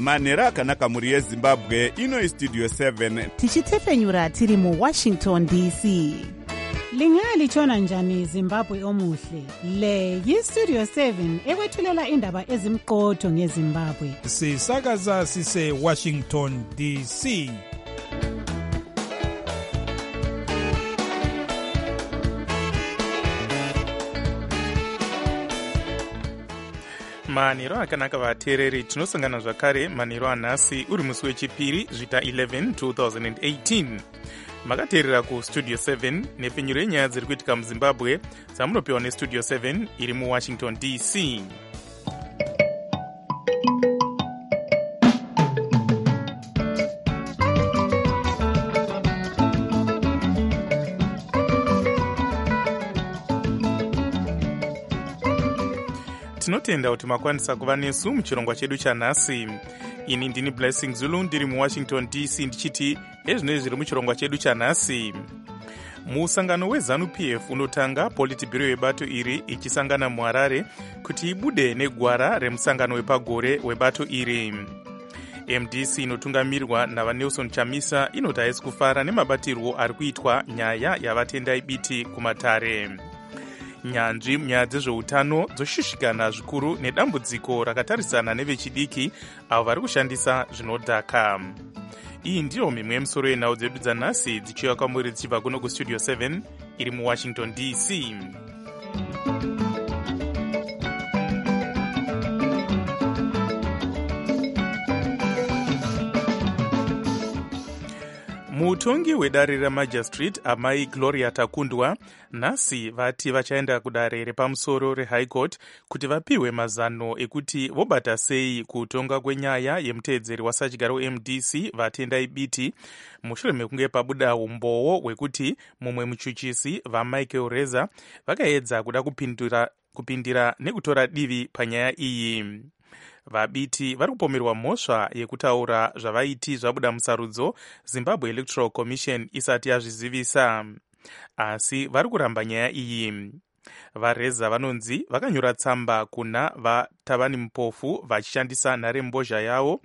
manhero akanaka mhuri yezimbabwe. Ino istudio 7 tichitefenyura tiri muwashington dc. Lingalitshona njani Zimbabwe omuhle? Le yistudio 7 ekwethulela indaba ezimqotho ngeZimbabwe. Sisakaza sise Washington DC. manhero akanaka vateereri, tinosangana zvakare manhero anhasi uri musi wechipiri zvita 11 2018. makateerera kustudio 7 nepfenyuro yenyaya dziri kuitika muzimbabwe dzamunopiwa nestudio 7 iri muwashington dc. tinotenda kuti makwanisa kuva nesu muchirongwa chedu chanhasi. ini ndini Blessing Zulu ndiri muwashington dc ndichiti ezvinoi zviri muchirongwa chedu chanhasi. musangano weZANU-PF unotanga politibhiro yebato iri ichisangana muHarare kuti ibude negwara remusangano wepagore webato iri. MDC inotungamirwa navaNelson Chamisa inoti haisi kufara nemabatirwo ari kuitwa nyaya yavatendai biti kumatare. nyanzvi munyaya dzezveutano dzoshishikana zvikuru nedambudziko rakatarisana nevechidiki avo vari kushandisa zvinodhaka. iyi ndiyo mimwe yemisoro yenhau dzedu dzanhasi dzichiuya kwamuri dzichibva kuno kustudio 7 iri muwashington dc. mutongi wedare remajistrate amai Gloria Takundwa nhasi vati vachaenda kudare repamusoro rehigh court kuti vapiwe mazano ekuti vobata sei kutonga kwenyaya yemuteedzeri wasachigyaro weMDC vatendai biti mushure mekunge pabuda umbowo hwekuti mumwe muchuchisi vaMichael Reza vakaedza kuda kupindira nekutora divi panyaya iyi. vabiti vari kupomerwa mhosva yekutaura zvavaiti zvabuda musarudzo Zimbabwe Electoral Commission isati yazvizivisa, asi vari kuramba nyaya iyi. vaReza vanonzi vakanyora tsamba kuna vaTavani Mupofu vachishandisa nharembozha yavo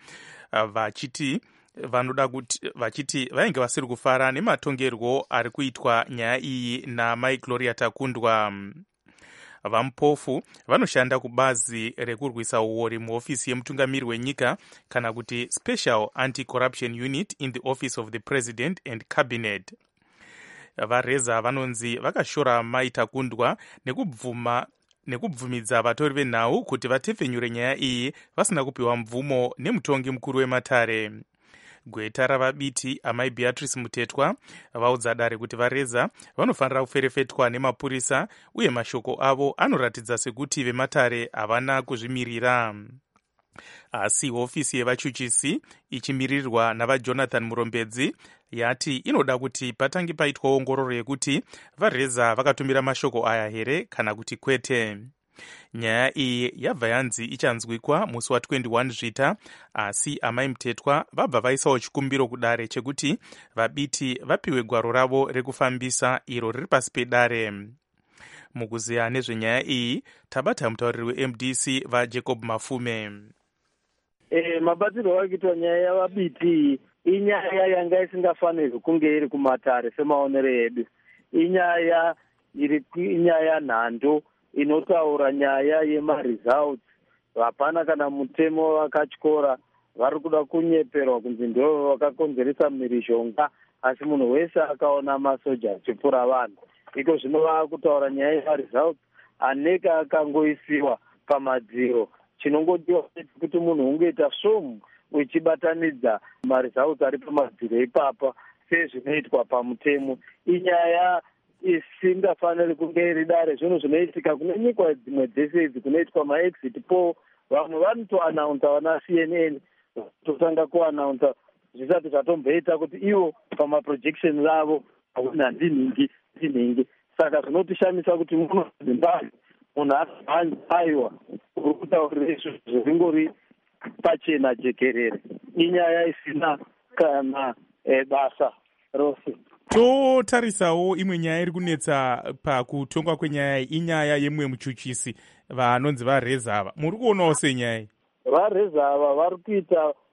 vachiti vainge vasiri kufara nematongerwo ari kuitwa nyaya iyi namai Gloria Takundwa. vaMupofu vanoshanda kubazi rekurwisa uori muhofisi yemutungamiri wenyika kana kuti Special Anti-Corruption Unit in the Office of the President and Cabinet. vaReza vanonzi vakashora mai Takundwa nekubvumidza vatori venhau kuti vatefenyure nyaya iyi vasina kupiwa mvumo nemutongi mukuru wematare. gweta ravabiti amai Beatrice Mutetwa vaudza dare kuti vaReza vanofanira kuferefetwa nemapurisa uye mashoko avo anoratidza sekuti vematare havana kuzvimirira. asi hofisi yevachuchisi ichimirirwa navaJonathan Murombedzi yati inoda kuti patange paitwa ongororo yekuti vaReza vakatumira mashoko aya here kana kuti kwete. nyaya iyi yabva yanzi ichanzwikwa musi wa21 zvita, asi amai Mutetwa vabva vaisawo chikumbiro kudare chekuti vabiti vapiwe gwaro ravo rekufambisa iro riri pasi pedare. mukuziya nezvenyaya iyi tabata mutauriri weMDC vaJacob Mafume. mabatirwo akaitwa nyaya yavabiti inyaya yanga isingafanirwi kunge iri kumatare semaonero edu. inyaya nhando inotaura nyaya yemaresults. hapana kana mutemo wakatyora vari kuda kunyeperwa kunzi ndo vakakonzeresa mhirizhonga, asi munhu wese akaona masoja achipfura vanhu. iko zvino vakutaura nyaya yemaresults aneka akangoisiwa pamadziro. chinongodiwa kuti munhu ungoita svomu uchibatanidza maresults ari pamadziro ipapa sezvinoitwa pamutemo. inyaya isingafaniri kunge iri dare zvinhu zvinoitika kune nyika dzimwe dzese idzi kunoitwa maexit poll. vamwe vanotoanaunza vana CNN totanga kuanaunza zvisati zvatomboita kuti ivo pamaprojection avo hauna ndinhingi. saka zvinotishamisa kuti muno Zimbabwe munhu aiwa uri kutaurira izvo zvingori pachena jekerere. inyaya isina kana basa rose. totarisawo imwe nyaya iri kunetsa pakutongwa kwenyaya inyaya yemumwe muchuchisi vanonzi vaReza ava. muri kuonawo senyaya iyi? vaReza ava vari kuita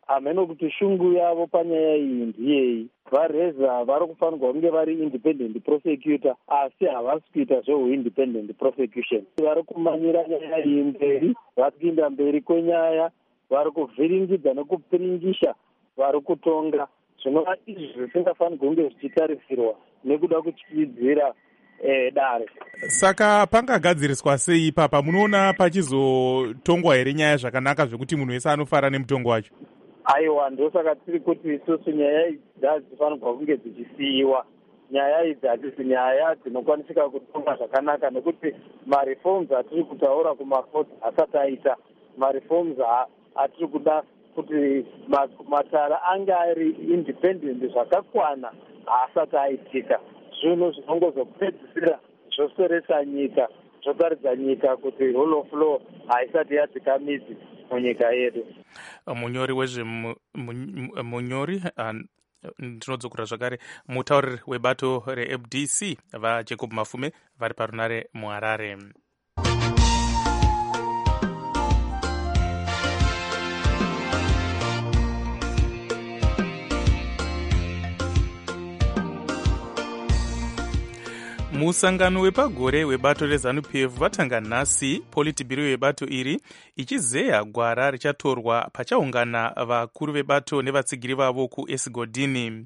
hameno kuti shungu yavo panyaya iyi ndiyeyi. VaReza vari kufanirwa kunge vari independent prosecutor, asi havasi kuita zveu-independent prosecution. Vari kumanyira nyaya iyi mberi, vari kuinda mberi kwenyaya, vari kuvhiringidza nekupiringisha vari kutonga. Zvinova izvi zvisingafanirwi kunge zvichitarisirwa nekuda kutyidzira dare. Saka pangagadziriswa sei ipapa? Munoona pachizotongwa here nyaya zvakanaka zvekuti munhu wese anofara nemutongo wacho? Aiwa, ndosaka tiri kuti isusu nyaya idzi dzadzifanirwa kunge dzichisiyiwa. Nyaya idzi hadzisi nyaya dzinokwanisika kutonga zvakanaka, nekuti mareforms atiri kutaura kumakoti asati aita. Mareforms atiri kuda kuti matara ange ari independent zvakakwana haasati aitika. Zvinhu zvinongozopedzisira zvoseresa nyika, zvotaridza nyika kuti rule of law haisati yadzika midzi munyika yedu. Munyori munyori ndinodzokera zvakare mutauriri webato reFDC vaJacob Mafume vari parunare muHarare. Musangano wepagore webato reZANU-PF vatanga nhasi politibhiro yebato iri ichizeya gwara richatorwa pachaungana vakuru vebato nevatsigiri vavo kuEsigodini.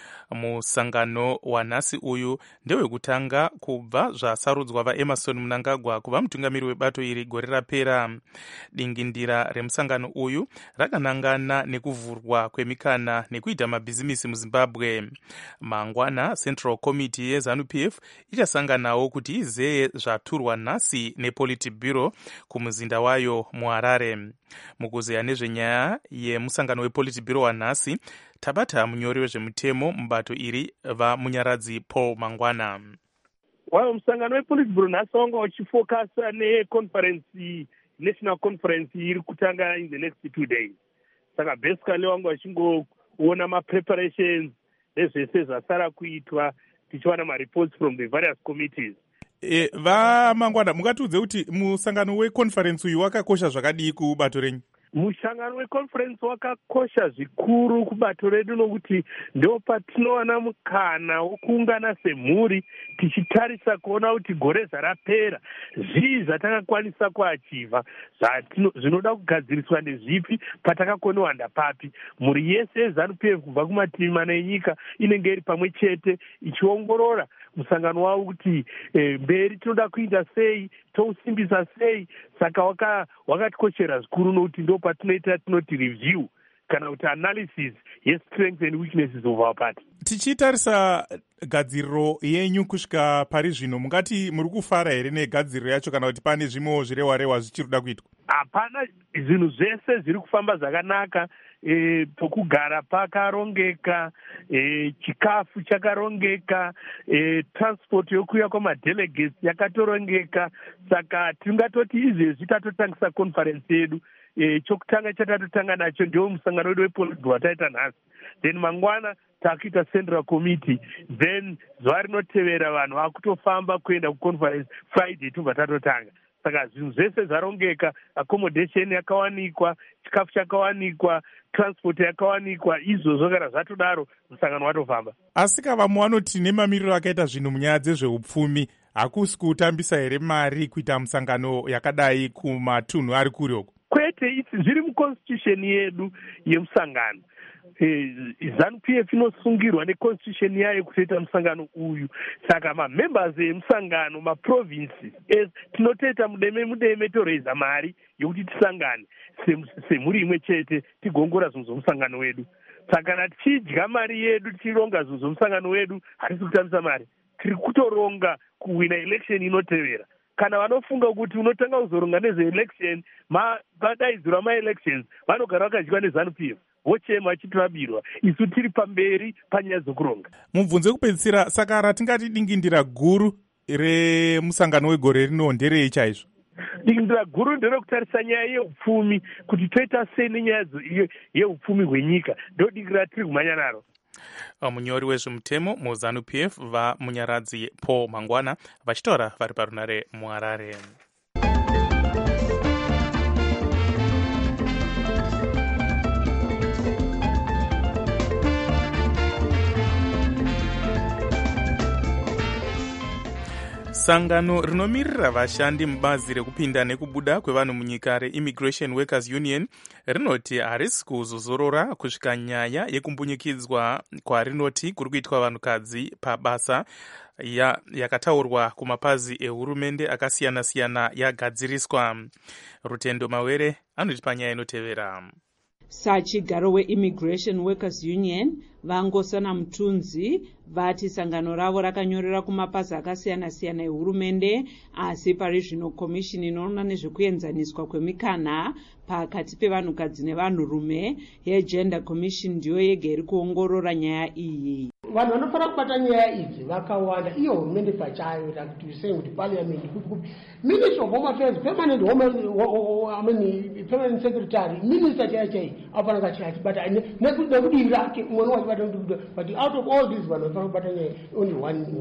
Musangano wanhasi uyu ndewekutanga kubva zvasarudzwa vaEmerson Mnangagwa kuva mutungamiri webato iri gore rapera. Dingindira remusangano uyu rakanangana nekuvhurwa kwemikana nekuita mabhizimisi muZimbabwe. Mangwana Central Committee yeZANU-PF ichasanganawo kuti izeye zvaturwa nhasi nePolitburo kumuzinda wayo muHarare. Mukuzeya nezvenyaya yemusangano wePolitburo wanhasi tabata munyori wezvemutemo mubato iri vamunyaradzi Paul Mangwana. Musangano wePolitburo nhasi wanga uchifokasa neconference, national conference iri kutanga in the next 2 days. Saka basically wanga wachingoona mapreparations nezvese zvasara kuitwa tichiwana mareports from the various committees. Mangwana, mungatiudze kuti musangano weconference uyu wakakosha zvakadii kubato renyu? Mushangano weconference wakakosha zvikuru kubato redu nokuti ndo patinowana mukana wokuungana semhuri tichitarisa kuona kuti gore zarapera zvii zvatakakwanisa kuachivha, zvinoda kugadziriswa ndezvipi, patakakoniwanda papi. Mhuri yese yeZANU-PF kubva kumativi mana enyika inenge iri pamwe chete ichiongorora musangano wavo kuti mberi tinoda kuita sei, tousimbisa sei. Saka wakatikoshera zvikuru nokuti ndo patinoita tinoti review kana kuti analysis yestrengths and weaknesses of our party. Tichitarisa gadziriro yenyu kusvika pari zvino, mungati muri kufara here negadziriro yacho kana kuti pane zvimwewo zvirehwa zvichiri kuda kuitwa? Hapana, zvinhu zvese zviri kufamba zvakanaka. Pokugara pakarongeka, chikafu chakarongeka, transport yokuya kwamadelegates yakatorongeka. Saka tingatoti izvezvi tatotangisa conference yedu. Chokutanga chatatotanga nacho ndio musangano wedu wePolitburo wataita nhasi. Then mangwana takuita central committee, then zuva rinotevera vanhu vakutofamba kuenda kuconference Friday tobva tatotanga. Saka zvinhu zvese zvarongeka, accommodation yakawanikwa, chikafu chakawanikwa, transport yakawanikwa, izvozvo kana zvatodaro musangano watofamba. Asi kavamwe vanoti nemamiriro akaita zvinhu munyaya dzezveupfumi hakusi kutambisa here mari kuita musangano yakadai kumatunhu ari kure uko? Kwete, zviri muconstitution yedu yemusangano. ZANU-PF inosungirwa neconstitution yayo kutoita musangano uyu. Saka mamembers emusangano, maprovinces, tinotoita mudeme toreiza mari yokuti tisangane semhuri imwe chete tigongora zvinhu zvomusangano wedu. Saka kana tichidya mari yedu tichironga zvinhu zvomusangano wedu hatisi kutambisa mari, tiri kutoronga kuwina election inotevera. Kana vanofunga kuti unotanga kuzoronga nezveelection padaidzirwa maelections vanogara vakadyiwa neZANU-PF vochema vachitovabirwa, isu tiri pamberi panyaya dzokuronga. Mubvunze kupedzisira, saka ratingati dingindira guru remusangano wegore rino nderei chaizvo? Dingindira guru nderekutarisa nyaya yeupfumi, kuti toita sei nenyaya yeupfumi hwenyika, ndo dingindira tiri kumhanya naro. Munyori wezvemutemo muZANU-PF vamunyaradzi Paul Mangwana vachitaura vari parunare muHarare. sangano rinomirira vashandi mubazi rekupinda nekubuda kwevanhu munyika reimmigration workers union rinoti harisi kuzozorora kusvika nyaya yekumbunyikidzwa kwarinoti kuri kuitwa vanhukadzi pabasa yakataurwa kumapazi ehurumende akasiyana-siyana yagadziriswa. Rutendo Mawere anotipa nyaya inotevera. Sachigaro weImmigration Workers Union Vangosana Mutunzi vati sangano ravo rakanyorera kumapazi akasiyana-siyana ehurumende, asi pari zvino komishini inoona nezvekuenzaniswa kwemikana pakati pevanhukadzi nevanhurume yeGender Commission ndiyo yega iri kuongorora nyaya iyi. Vanhu vanofanira kubata nyaya idzi vakawanda, iyo hurumende pachayo, kuti parliament kupi Minister of Home Affairs, permanent secretary, minister chai apana kachati, but nekudi rake mwana wachibata, but out of all these vanhu vanofanira kubata nyaya only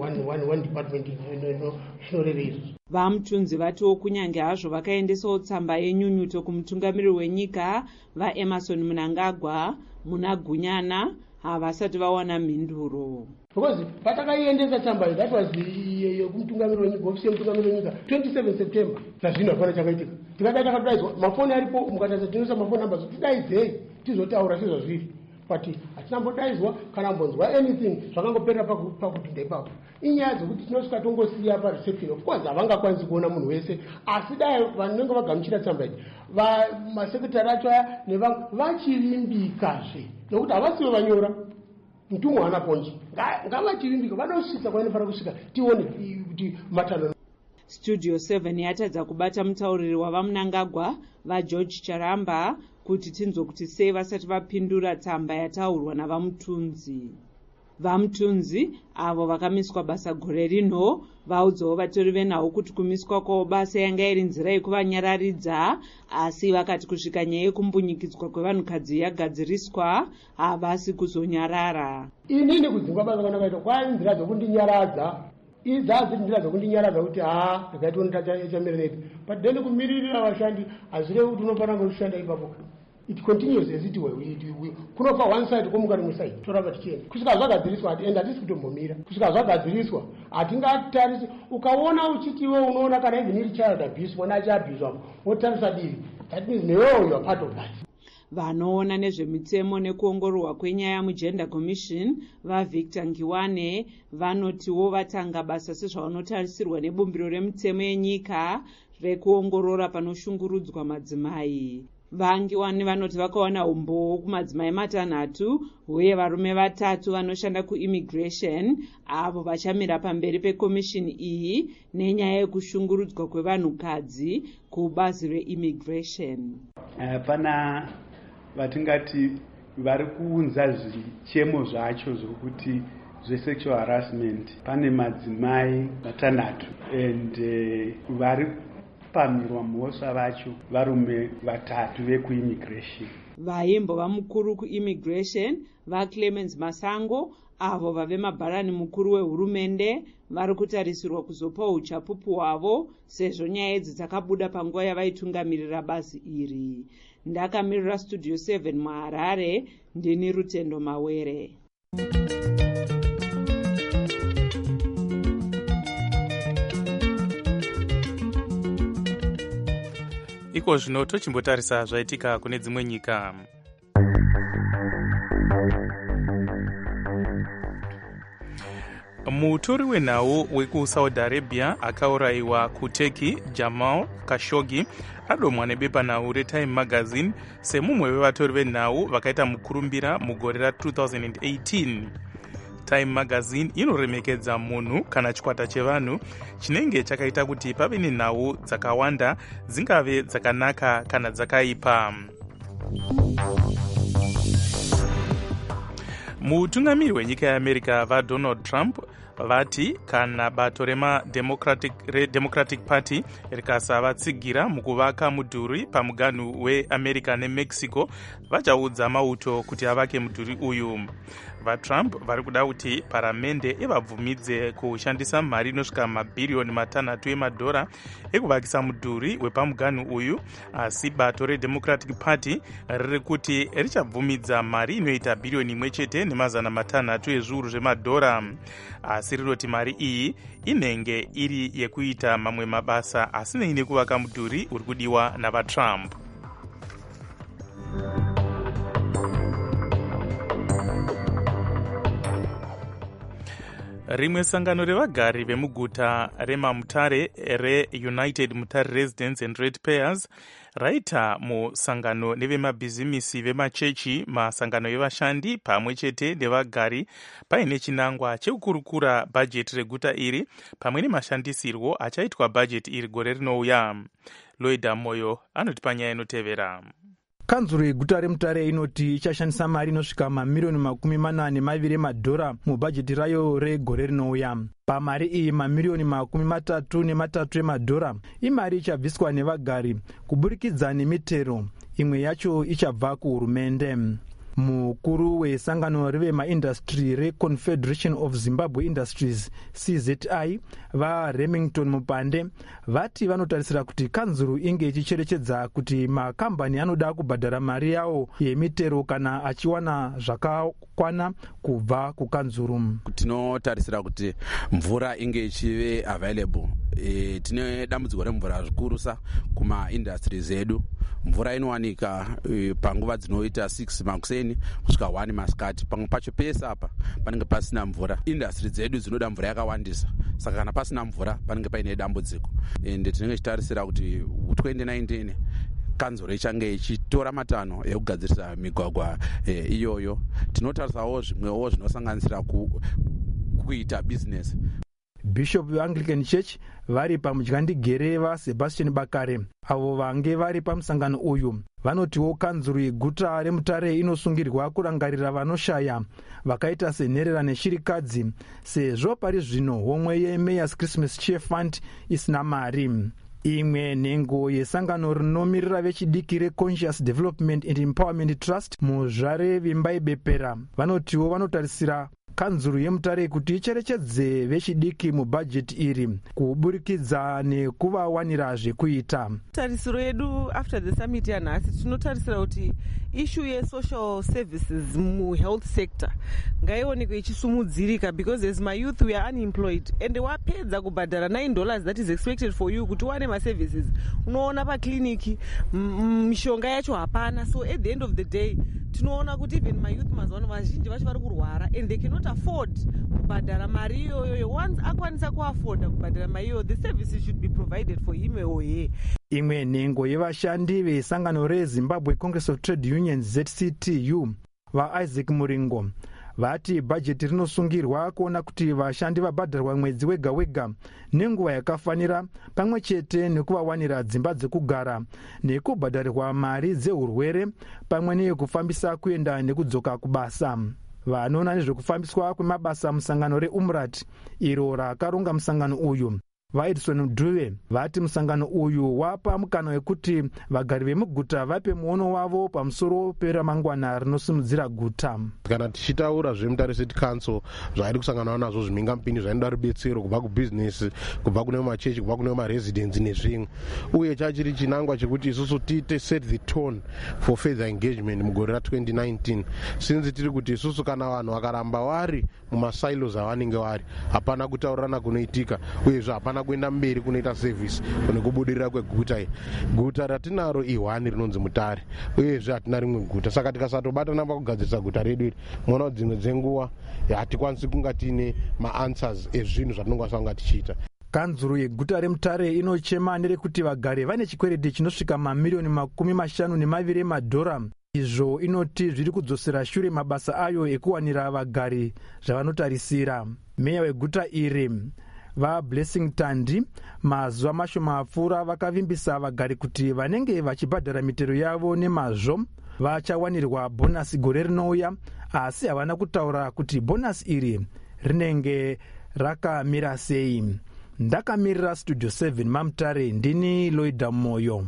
one department inorerera. Vamutunzi vatiwo kunyange hazvo vakaendesawo tsamba yenyunyuto kumutungamiriri wenyika vaEmmerson Mnangagwa muna Gunyana havasati vawana mhinduro. Because patakaiendesa tsamba that was kumutungamiriri wenyika, ofisi yemutungamiriri wenyika 27 September. Zvazvino hapana chakaitika. Tikada takadaizwa mafoni aripo, mukataza tinoisa mafoni namba zotidaidzei tizotaura sezvazviri. But hatinambodaidzwa kana mbonzwa anything zvakangopera pakupinda ipapo. Inyaya dzokuti tinosvika tongosiya pareception. Of course havangakwanisi kuona munhu wese, asi dai vanenge vagamuchira tsamba idzi masekretari acho aya nevamwe vachirimbikazve, nokuti havasiwo vanyora mutumwa haana ponje, ngavachirimbika vanosvitsa kwainofanira kusvika tione kuti matano. Studio 7 yatadza kubata mutauriri wavaMnangagwa vaGeorge Charamba kuti tinzwe kuti sei vasati vapindura tsamba yataurwa navamutunzi. Vamutunzi avo vakamiswa basa gore rino vaudzawo vatori venhau kuti kumiswa kwavo basa yanga iri nzira yekuvanyararidza, asi vakati kusvika nyaya yekumbunyikidzwa kwevanhukadzi yagadziriswa havasi kuzonyarara. Inini kudzingwa basa kwandakaita kwai nzira dzokundinyaradza, idzazi nzira dzokundinyaradza kuti ndakaita chamererepi, but then kumiririra vashandi hazvirevi kuti unofanira kushanda ipapo. It continues as it were. Kunofa one side komuka rimwe side toramba tichienda kusvika zvagadziriswa and hatisi kutombomira kusvika zvagadziriswa hatingatarisi. Ukaona uchitiwe unoona kana even iri child abuse, mwana achiabhuzwa wotarisa divi, that means newewo you are part of that. Vanoona nezvemitemo nekuongororwa kwenyaya muGender Commission vaVictor Ngiwane vanotiwo vatanga basa sezvavanotarisirwa nebumbiro remitemo yenyika rekuongorora panoshungurudzwa madzimai. Vangiwani vanoti vakawana umbowo kumadzimai 3 uye varume 3 vanoshanda kuimmigration avo vachamira pamberi pekomishini iyi nenyaya yekushungurudzwa kwevanhukadzi kubazi reimmigration. Pana vatingati vari kuunza zvichemo zvacho zvokuti zvesexual harassment. Pane madzimai 6 and vari pamirwa mhosva vacho varume 3 vekuimmigration. Vaimbova mukuru kuimmigration vaClemens Masango avo vave mabharani mukuru wehurumende vari kutarisirwa kuzopa uchapupu hwavo sezvo nyaya idzi dzakabuda panguva yavaitungamirira bazi iri. Ndakamirira Studio 7 muHarare, ndini Rutendo Mawere. Iko zvino tochimbotarisa zvaitika kune dzimwe nyika. Mutori wenhau wekuSaudi Arabia akaurayiwa kuTurkey, Jamal Khashoggi adomwa nebepanhau reTime Magazine semumwe wevatori venhau vakaita mukurumbira mugore ra2018. Time Magazine inoremekedza munhu kana chikwata chevanhu chinenge chakaita kuti pave nenhau dzakawanda dzingave dzakanaka kana dzakaipa. Mutungamiri wenyika yeAmerica vaDonald Trump vati kana bato reDemocratic Party rikasavatsigira mukuvaka mudhuri pamuganhu weAmerica neMexico vachaudza mauto kuti avake mudhuri uyu. vatrump vari kuda kuti paramende ivabvumidze kushandisa mari inosvika mabhiriyoni matanhatu emadhora ekuvakisa mudhuri wepamuganhu uyu, asi bato redemocratic party riri kuti richabvumidza mari inoita bhiriyoni 1.3 ezviuru zvemadhora, asi rinoti mari iyi inenge iri yekuita mamwe mabasa asinei nekuvaka mudhuri uri kudiwa navatrump. Rimwe sangano revagari vemuguta remamutare reUnited Mutare Residents and Ratepayers raita musangano nevemabhizimisi vemachechi, masangano evashandi pamwe chete nevagari paine chinangwa chekukurukura bhajeti reguta iri pamwe nemashandisirwo achaitwa bhajeti iri gore rinouya. Loida Moyo anoti panyaya inotevera. Kanzuro yeguta remutare inoti ichashandisa mari inosvika mamiriyoni 42 emadhora mubhajeti rayo regore rinouya. Pamari iyi mamiriyoni 33 emadhora imari ichabviswa nevagari kuburikidza nemitero, imwe yacho ichabva kuhurumende. Mukuru wesangano revemaindastry reConfederation of Zimbabwe Industries CZI vaRemington Mupande vati vanotarisira kuti kanzuru inge ichicherechedza kuti makambani anoda kubhadhara mari yawo yemitero kana achiwana zvakakwana kubva kukanzuru. Tinotarisira kuti mvura inge ichive available. Tine dambudziko remvura zvikurusa kumaindustries edu. Mvura inowanika panguva dzinoita 6 makuseni kusvika 1 masikati. Pamwe pacho pese apa panenge pasina mvura. Industry dzedu dzinoda mvura yakawandisa, saka kana pasina mvura panenge paine dambudziko. Ende tinenge tichitarisira kuti 2019 kanzuro ichange ichitora matanho ekugadzirisa migwagwa iyoyo. Tinotarisawo zvimwewo zvinosanganisira kuita business. Bishop veAnglican Church vari pamudyandigere vaSebastian Bakare avo vange vari pamusangano uyu vanotiwo kanzuro yeguta remutare inosungirwa kurangarira vanoshaya vakaita senherera neshirikadzi, sezvo pari zvino homwe yeMayors Christmas Cheer Fund isina mari. Imwe nhengo yesangano rinomirira vechidiki reConscious Development and Empowerment Trust muzvare vimbaibepera vanotiwo vanotarisira kanzuro yemutare kuti icherechedze vechidiki mubhajeti iri kuburikidza nekuvawanira zvekuita. Tarisiro yedu after the summit yanhasi tinotarisira kuti issue yesocial services muhealth sector ngaionekwe ichisumudzirika, because as my youth we are unemployed and wapedza kubhadhara $9 that is expected for you kuti wane maservices unoona pakliniki mishonga yacho hapana. So at the end of the day tinoona kuti even my youth mazano vazhinji vacho vari kurwara and they cannot afford kubhadhara mari iyoyo. Once akwanisa kuafforda kubhadhara mari iyoyo, the services should be provided for him or her. Imwe nhengo yevashandi vesangano reZimbabwe Congress of Trade Unions ZCTU vaIsaac Muringo vati bhajeti rinosungirwa kuona kuti vashandi vabhadharwa mwedzi wega wega nenguva yakafanira, pamwe chete nekuvawanira dzimba dzekugara nekubhadharirwa mari dzehurwere pamwe neyekufambisa kuenda nekudzoka kubasa. Vanoona nezvekufambiswa kwemabasa musangano reUmrat iro rakaronga musangano uyu vaEdison Dhuve vati musangano uyu wapa mukana wekuti vagari vemuguta vape muono wavo pamusoro peramangwana rinosimudzira guta. Kana tichitaura zvemutare City Council zvairi kusangana nazvo zvimhingamupini zvainoda rubetsero kubva kubhizinesi, kubva kune machechi, kubva kune maresidents nezvimwe, uye chachiri chinangwa chekuti isusu tiite set the tone for further engagement mugore ra2019, since tiri kuti isusu kana vanhu vakaramba vari mumasilos avanenge vari hapana kutaurirana kunoitika, uyezve hapana kuenda mberi kunoita service nekubudirira kweguta. Guta ratinaro I1 rinonzi Mutare, uyezve hatina rimwe guta, saka tikasatobatana pakugadzirisa guta redu iri muona kuti dzimwe dzenguva hatikwanisi kunga tiine maanswers ezvinhu zvatinonga sanga tichiita. Kanzuro yeguta remutare inochema nerekuti vagari vane chikwereti chinosvika mamiriyoni 52 emadhora, izvo inoti zviri kudzosera shure mabasa ayo ekuwanira vagari zvavanotarisira. Meya weguta iri vaBlessing Tandi mazuva mashoma apfuura vakavimbisa vagari kuti vanenge vachibhadhara mitero yavo nemazvo vachawanirwa bhonasi gore rinouya, asi havana kutaura kuti bhonasi iri rinenge rakamira sei. Ndakamirira Studio 7 mamutare, ndini Loida Moyo.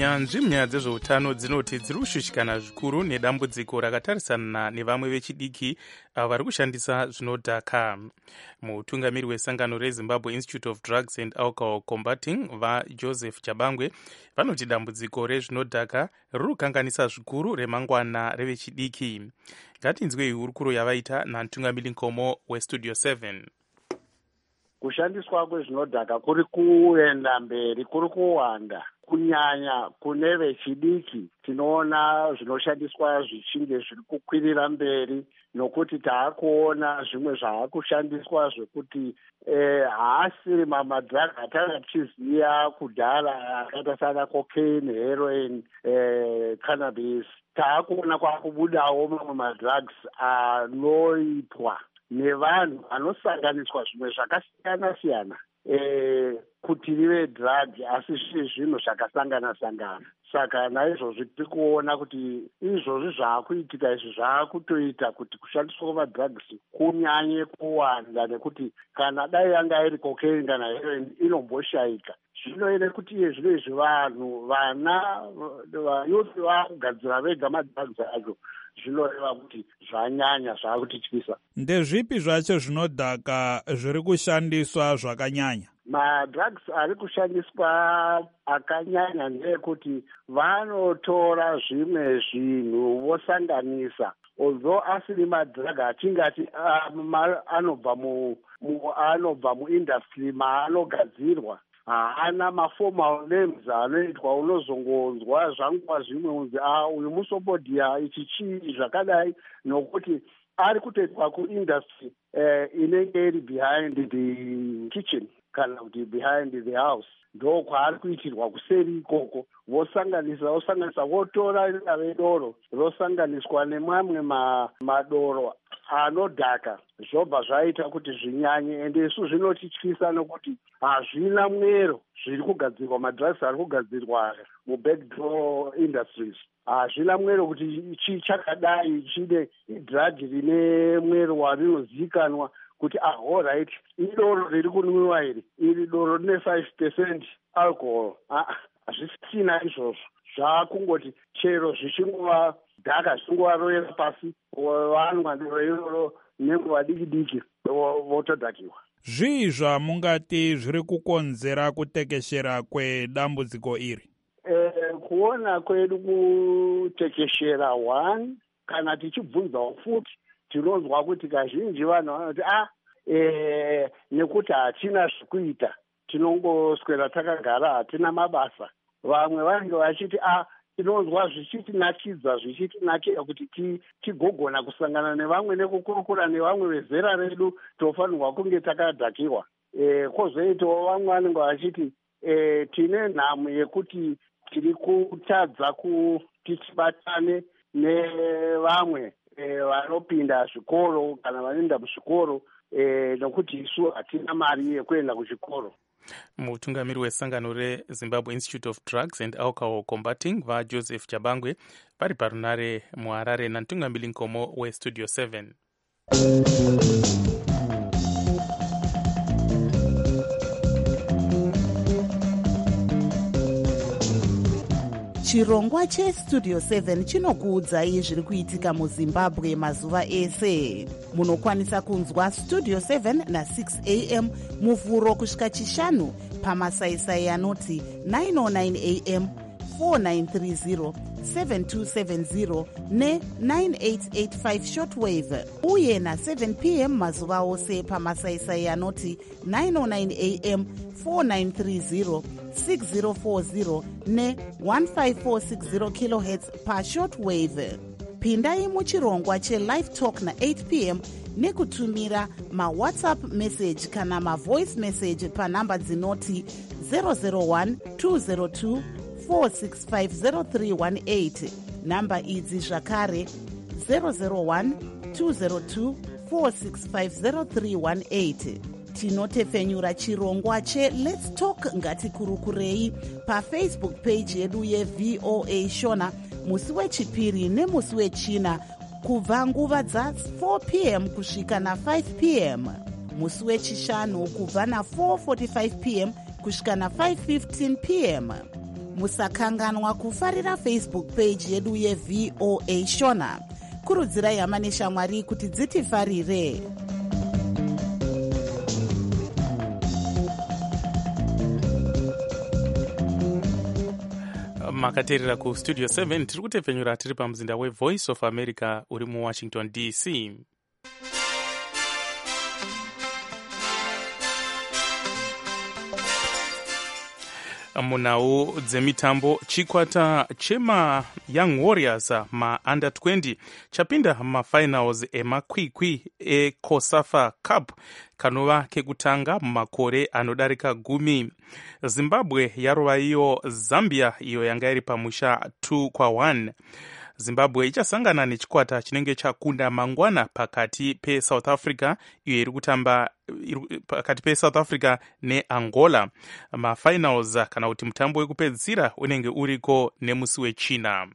nyanzvi munyaya dzezveutano dzinoti dziri kushushikana zvikuru nedambudziko rakatarisana nevamwe vechidiki vari kushandisa zvinodhaka. Mutungamiri wesangano reZimbabwe Institute of Drugs and Alcohol Combating vaJoseph Chabangwe vanoti dambudziko rezvinodhaka riri kukanganisa zvikuru remangwana revechidiki. Ngatinzwei hurukuro yavaita namutungamiri nkomo westudio 7. Kushandiswa kwezvinodhaka kuri kuenda mberi, kuri kuwanda kunyanya kune vechidiki. Tinoona zvinoshandiswa zvichinge zviri kukwirira mberi, nokuti taakuona zvimwe zvaakushandiswa zvekuti haasiri mamadhraga atanga tichiziva kudhara akaita sana cocaine, heroin, cannabis. Taakuona kwakubudawo mamwe madrugs anoitwa nevanhu vanosanganiswa zvimwe zvakasiyana-siyana kuti rive drug, asi zviri zvinhu zvakasangana-sangana. Saka naizvozvi tiri kuona kuti izvozvi zvaakuitika izvi zvaakutoita kuti kushandiswa kwemadrugs kunyanye kuwanda, nekuti kana dai yanga iri cocaine kana heroin inomboshaika. Zvinoita kuti zvino izvi vanhu vayuthi vaakugadzira vega madrugs acho, zvinoreva kuti zvanyanya zvaakutityisa. Ndezvipi zvacho zvinodhaka zviri kushandiswa zvakanyanya? Madrugs ari kushandiswa akanyanya ndeyekuti vanotora zvimwe zvinhu vosanganisa, although asiri madrug atingati anobva muindustry maanogadzirwa. Haana maformal names anoitwa, unozongonzwa zvanguva zvimwe unzi uyu musobhodhia ichi chii zvakadai, nokuti ari kutoitwa kuindustry inenge iri behind the kitchen kana kuti behind the house. Ndo kwaari kuitirwa kuseri ikoko. Vosanganisa votora ringave doro rosanganiswa nemamwe madoro anodhaka, zvobva zvaita kuti zvinyanye. Ende isu zvinotityisa nokuti hazvina mwero zviri kugadzirwa, madrugs ari kugadzirwa mubackdoor industries. Hazvina mwero kuti chakadai chine drug rine mwero warinozikanwa kuti alright, idoro riri kunwiwa iri doro rine 5% alcohol. Hazvisina izvozvo. Zvakungoti chero zvichingova dhaka zvichingovaroyera pasi, vanwa doro iroro nenguva diki votodhakiwa. Zvii zvamungati zviri kukonzera kutekeshera kwedambudziko iri? Kuona kwedu kutekeshera, 1, kana tichibvunzawo futi tinonzwa kuti kazhinji vanhu vanoti nekuti hatina zvekuita, tinongoswera takagara, hatina mabasa. Vamwe vanenge vachiti tinonzwa zvichitinakidza, zvichitinakira kuti tigogona kusangana nevamwe nekukurukura nevamwe vezera redu, tofanirwa kunge takadhakiwa. Kwozoitawo vamwe vanenge vachiti tine nhamo yekuti tiri kutadza kuti tibatane nevamwe vanopinda zvikoro kana vanoenda muzvikoro, nokuti isu hatina mari yekuenda kuchikoro. Mutungamiri wesangano reZimbabwe Institute of Drugs and Alcohol Combating vaJoseph Chabangwe vari parunare muHarare namutungamiri nkomo westudio 7. chirongwa chestudio 7 chinokuudzai zviri kuitika muzimbabwe mazuva ese. Munokwanisa kunzwa studio 7 na6 am muvhuro kusvika chishanu pamasaisai anoti 909 am, 4930, 7270 ne9885 shortwave, uye na7 pm mazuva ose pamasaisai anoti 909 am, 4930, 6040 ne1540 kHz pashortwave. Pindai muchirongwa chelive talk na8 pm nekutumira mawhatsapp message kana mavoice message panhamba dzinoti 001 202 4650318. Namba idzi zvakare 001 202 4650318. Tinotefenyura chirongwa cheLet's Talk ngatikurukurei pafacebook page yedu yeVOA Shona musi wechipiri nemusi wechina kubva nguva dza4 pm kusvika na5 pm, musi wechishanu kubva na4:45 pm kusvika na5:15 pm. musakanganwa kufarira Facebook page yedu yeVOA Shona. Kurudzirai hama neshamwari kuti dzitifarire. makateerera kustudio 7 tiri kutepfenyura tiri pamuzinda wevoice of America uri muWashington DC. Munhau dzemitambo, chikwata chemaYoung Warriors maUnder 20 chapinda mafinals emakwikwi eCOSAFA Cup kanova kekutanga mumakore anodarika 10. Zimbabwe yarova iyo Zambia iyo yanga iri pamusha 2-1. Zimbabwe ichasangana nechikwata chinenge chakunda mangwana pakati peSouth Africa iyo iri kutamba pakati peSouth Africa neAngola. Mafinals kana kuti mutambo wekupedzisira unenge uriko nemusi weChina.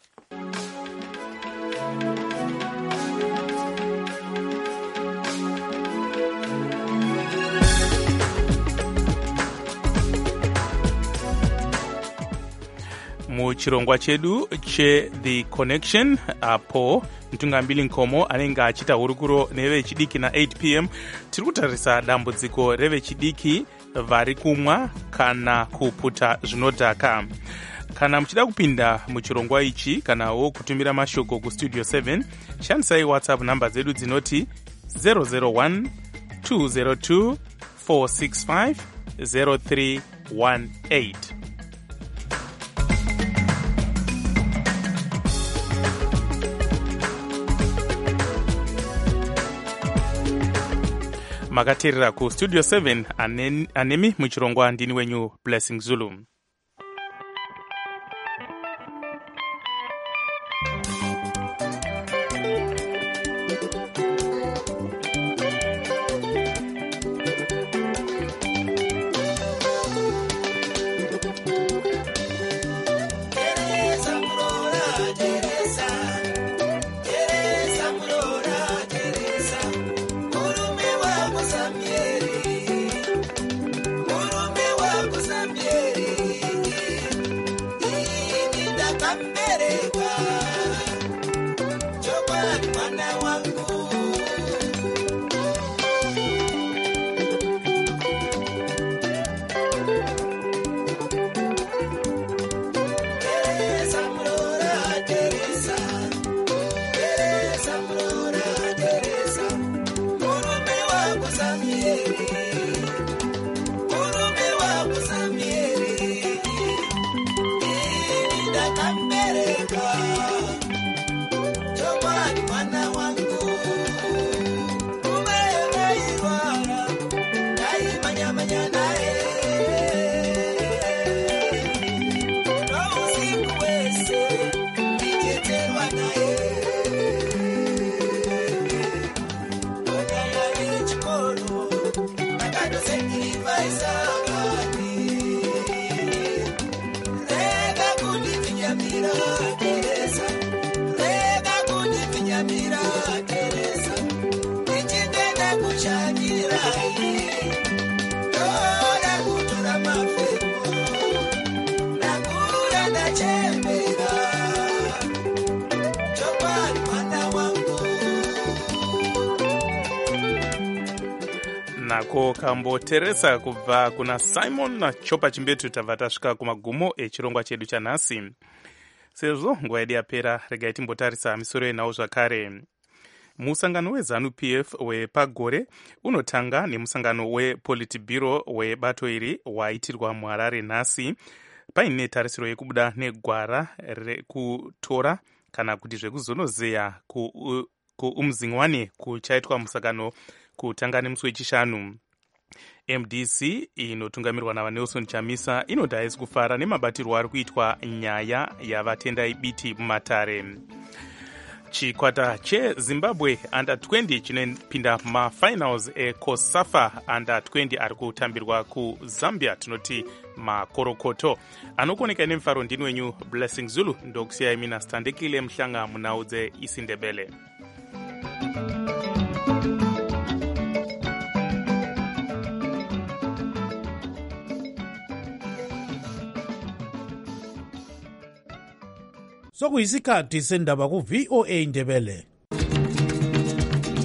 Muchirongwa chedu The Connection apo mtungambili Nkomo anenge achita hurukuro nevechidiki na 8 p.m. tiri kutarisa dambudziko revechidiki vari kumwa kana kuputa zvinodhaka. Kana muchida kupinda muchirongwa ichi kanawo kutumira mashoko kustudio 7, shandisai WhatsApp namba dzedu dzinoti 001 202 465 0318. Makateerera kustudio 7 anemi muchirongwa ndini wenyu Blessing Zulu. Nako kamboteresa kubva kuna Simon na Chopa Chimbetu tabva tasvika kumagumo echirongwa chedu chanhasi. Sezvo nguva yedu yapera, regai timbotarisa misoro yenhau zvakare. Musangano weZANU-PF wepagore unotanga nemusangano wePolitburo webato iri waitirwa muHarare nhasi, paine tarisiro yekubuda negwara rekutora kana kuti zvekuzonozeya kuumzingwane kuchaitwa musangano kutanga nemusi wechishanu. MDC inotungamirwa naVanelson Chamisa inoti haisi kufara nemabatirwo ari kuitwa nyaya yavatendai biti mumatare. Chikwata cheZimbabwe Under 20 chinopinda mafinals eCOSAFA Under 20 ari kutambirwa kuZambia, tinoti makorokoto. Anokoneka nemufaro ndini wenyu Blessing Zulu, ndokusiyai mina Standekile Mhlanga munhau dzeIsindebele. sokuyisikhathi sendaba ku-VOA Ndebele.